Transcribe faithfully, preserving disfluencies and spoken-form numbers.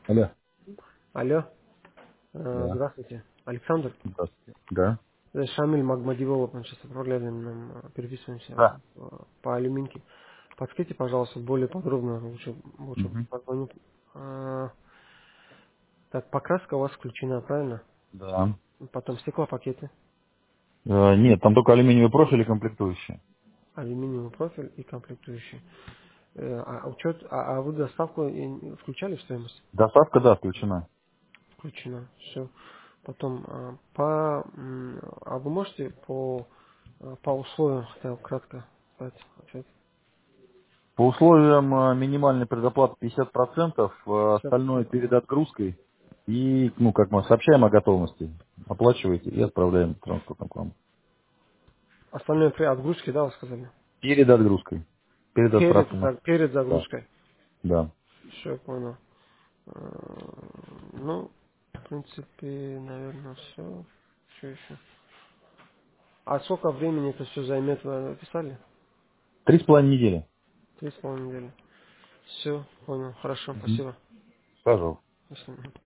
Алло. Алло, э, Да. здравствуйте. Александр, Здравствуйте. Да. это Шамиль Магмадивов, мы сейчас отправляли нам, э, переписываемся Да. э, по алюминке. Подскажите, пожалуйста, более подробно, лучше, лучше Мгм. позвонить. А, так, покраска у вас включена, правильно? Да. Потом стеклопакеты, Э, нет, там только алюминиевый профиль и комплектующие. алюминиевый профиль и комплектующие. Э, А, учет, а, а вы доставку и- включали в стоимость? Доставка, да, включена. Включена, все. Потом, а, по, м, а вы можете по, а, по условиям, хотел кратко дать ответ? По условиям э, минимальной предоплаты пятьдесят процентов, э, пятьдесят остальное процентов. перед Ага. отгрузкой. И, ну, как мы сообщаем о готовности, оплачиваете и отправляем транспортом к вам. Остальное при отгрузке, да, вы сказали? Перед отгрузкой. Перед Перед, отправкой. за- перед Да. загрузкой. Да. Все, понял. Э, Ну, в принципе, наверное, все. Что еще? А сколько времени это все займет, вы написали? Три с половиной недели. Три с половиной недели. Все, понял. Хорошо, Мгм. спасибо. Пожалуйста. Спасибо.